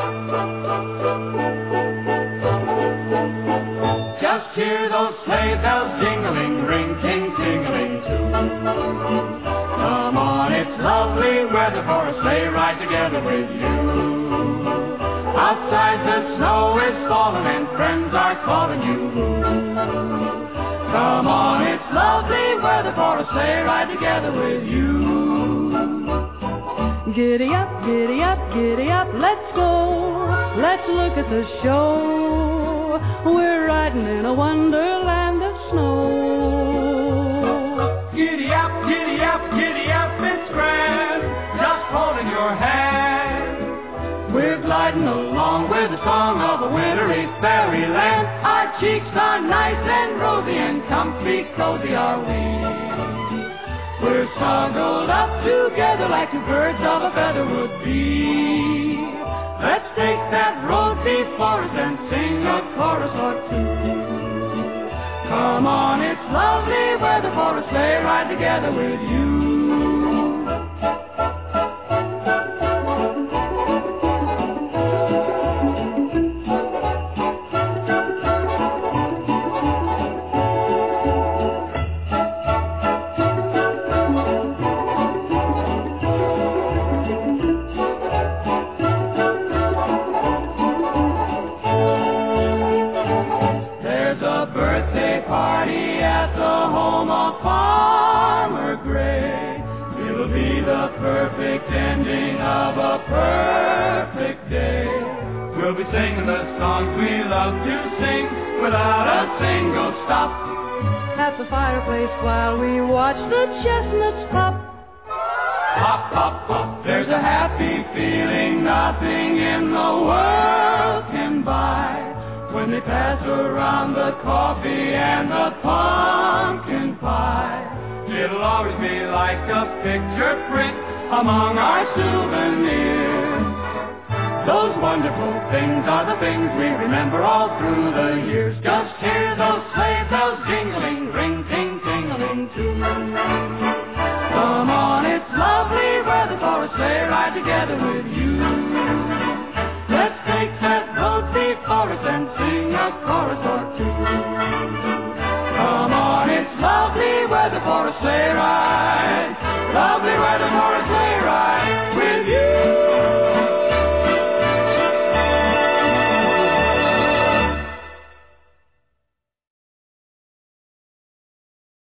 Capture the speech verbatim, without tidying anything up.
Just hear those sleigh bells jingling, ring, ting, tingling too. Come on, it's lovely weather for a sleigh ride together with you. Outside the snow is falling and friends are calling you. Come on, it's lovely weather for a sleigh ride together with you. Giddy up, giddy up, giddy up, let's go. Let's look at the show. We're riding in a wonderland of snow. Giddy up, giddy up, giddy up, it's grand, just holding your hand. We're gliding along with the song of a wintry fairyland. Our cheeks are nice and rosy and comfy, cozy are we. We're snuggled up together like two birds of a feather would be. Let's take that road before us and sing a chorus or two. Come on, it's lovely weather for a sleigh ride together with you. Party at the home of Farmer Gray. It'll be the perfect ending of a perfect day. We'll be singing the songs we love to sing without a single stop. At the fireplace while we watch the chestnuts pop. Pop, pop, pop. There's a happy feeling nothing in the world can buy. When they pass around the coffee and the pumpkin pie, it'll always be like a picture print among our souvenirs. Those wonderful things are the things we remember all through the years. Just hear those sleigh bells jingling, ring, ting, tingling too. Come on, it's lovely weather for a sleigh ride together with you.